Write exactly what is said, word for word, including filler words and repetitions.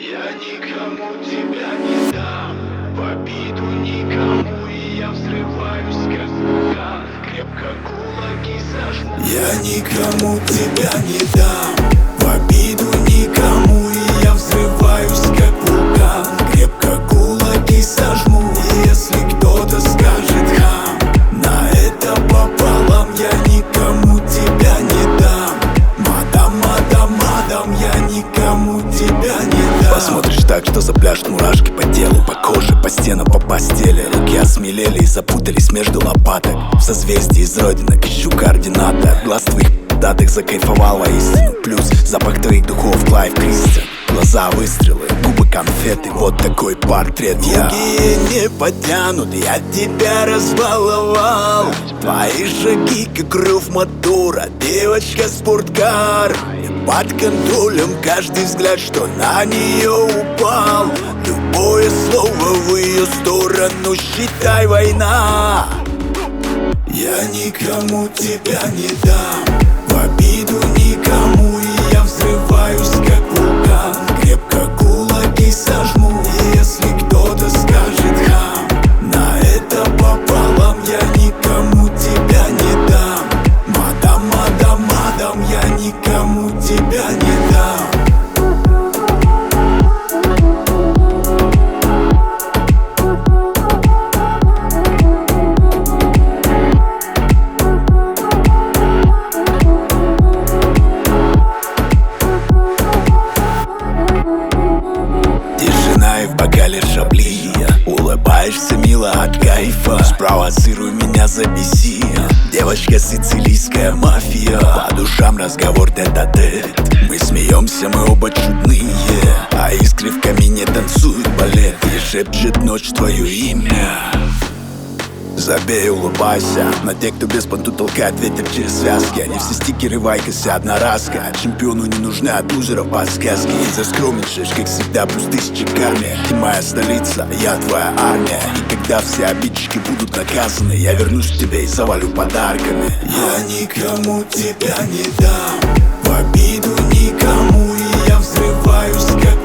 Я никому тебя не дам, в обиду никому, и я взрываюсь как вулкан, крепко кулаки сожму. Я никому тебя не дам, в обиду никому, и я взрываюсь как вулкан, крепко кулаки сожму. И если кто-то скажет хам, на это пополам, я никому тебя не дам. Мадам, мадам, мадам, я никому тебя не дам. Посмотришь так, что запляшут мурашки по телу, по коже, по стенам, по постели. Руки осмелели и запутались между лопаток. В созвездии из родинок ищу координаты. От глаз твоих датых закайфовал воистину. Плюс запах твоих духов Клайв Кристиан. Глаза выстрелы, губы конфеты, вот такой портрет. Я Другие не потянут, я тебя разбаловал. Твои шаги, как рев мотора, девочка спорткар. И под контролем каждый взгляд, что на нее упал. Любое слово в ее сторону, считай, война. Я никому тебя не дам, в обиду никому, и я взрываюсь как вулкан, крепко кулаки сожму. И если кто-то скажет хам, на это пополам, я никому тебя не дам. Мадам, мадам, мадам, я никому тебя не дам. и в бокале шабли. Улыбаешься мило от кайфа, спровоцируй меня, забеси. Девочка сицилийская мафия, по душам разговор тет-а-тет. Мы смеемся, мы оба чудные, а искры в камине танцуют балет. И шепчет ночь твое имя. Забей, улыбайся на тех, кто без понту толкает ветер через связки. Они все стикеры, вайкосы, одноразка. Чемпиону не нужны от лузеров подсказки. И заскромничаешь, как всегда, плюс тысячи к армии. Ты моя столица, я твоя армия. И когда все обидчики будут наказаны, я вернусь к тебе и завалю подарками. Я никому тебя не дам, в обиду никому, и я взрываюсь как